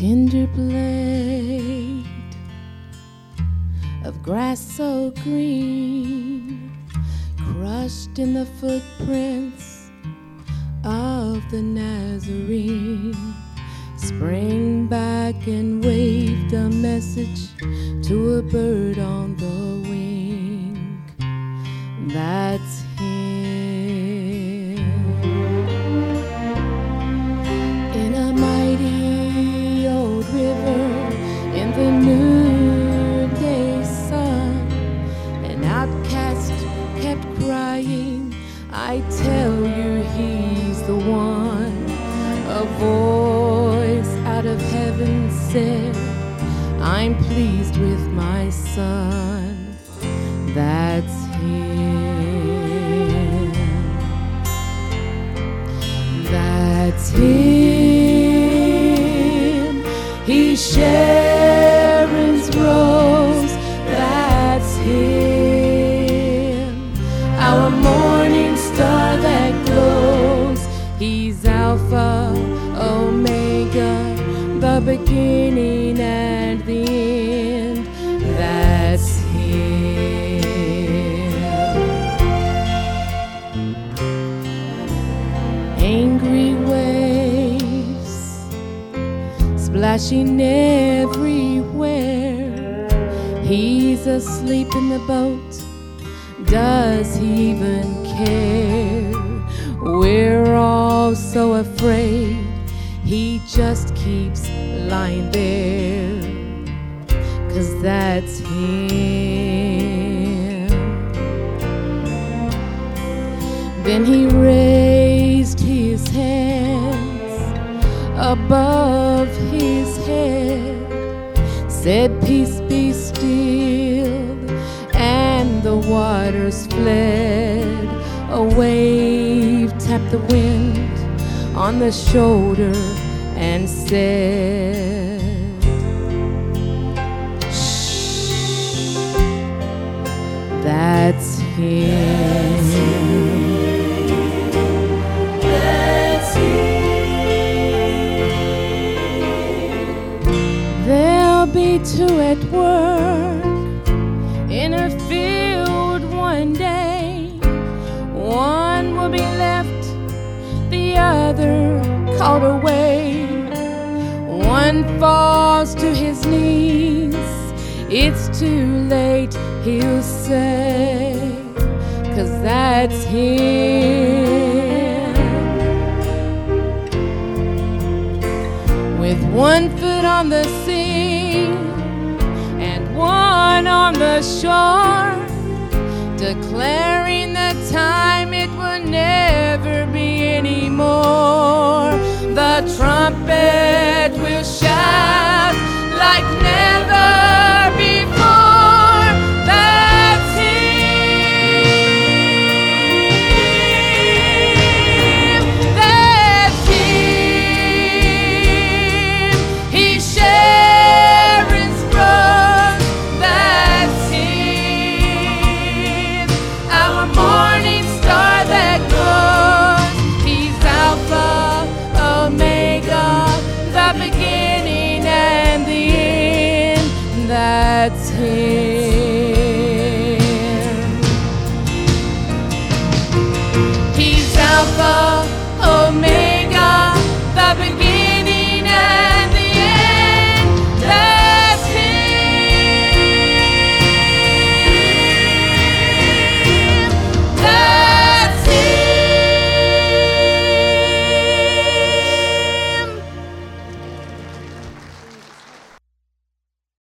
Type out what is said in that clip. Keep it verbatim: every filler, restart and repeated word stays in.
tender blade of grass so green, crushed in the footprints of the Nazarene, sprang back and waved a message to a bird on the wing. That's him. In a mighty old river, in the noonday sun, an outcast kept crying, I tell you he's the one. A voice out of heaven said, I'm pleased with my son. That's him. That's him. He's Sharon's rose. That's him. Our morning star that glows. He's Alpha, Omega, the beginning and the end. That's him. Angry waves splashing everywhere. He's asleep in the boat. Does he even care? We're all so afraid. He just keeps lying there, 'cause that's him. Then he raised his hands above his head, said, peace be still, and the waters fled. A wave tapped the wind on the shoulder and said, shh, that's him. That's him. There'll be two at work in a field one day. One will be left, the other called away. One falls to his knees. It's too late, he'll say, 'cause that's him. With one foot on the sea and one on the shore, declaring the time it will never be anymore. The trumpet will shout like never before. That's him. That's him. He's Sharon's rose. That's him. Our morning star that glows. He's Alpha, Omega, the beginning and the end. That's him. He's Alpha, Omega.